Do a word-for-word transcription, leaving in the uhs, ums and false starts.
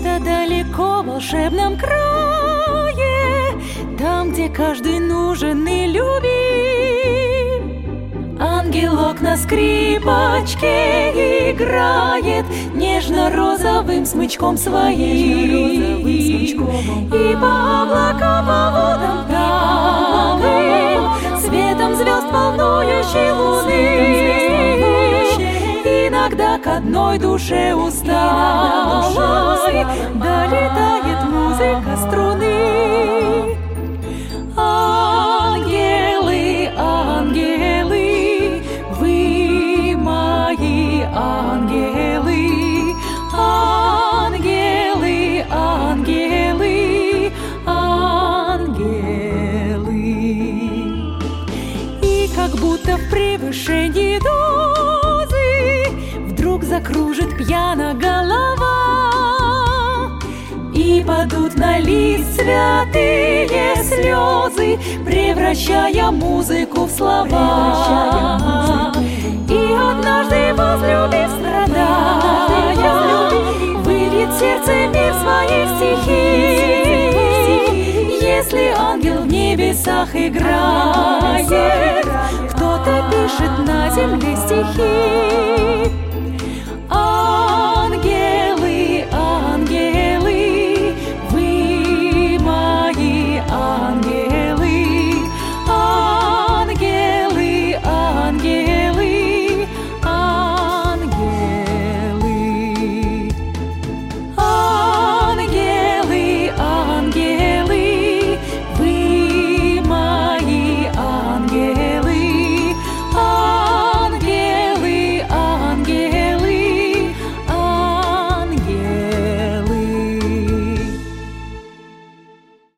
где-то далеко в волшебном крае, там, где каждый нужен и любим, ангелок на скрипочке играет нежно-розовым смычком своим, и по облакам, по водам тайным, светом звезд волнующей луны, иногда к одной душе усталой долетает музыка струны. Ангелы, ангелы, вы мои ангелы, ангелы, ангелы, ангелы. И как будто в превышении дозы вдруг закружит пьяно голова, и падут на лист святые слезы, превращая музыку в слова. И однажды, возлюбив, страдая, выльет сердце мир своих стихий. Если ангел в небесах играет, кто-то пишет на земле стихи.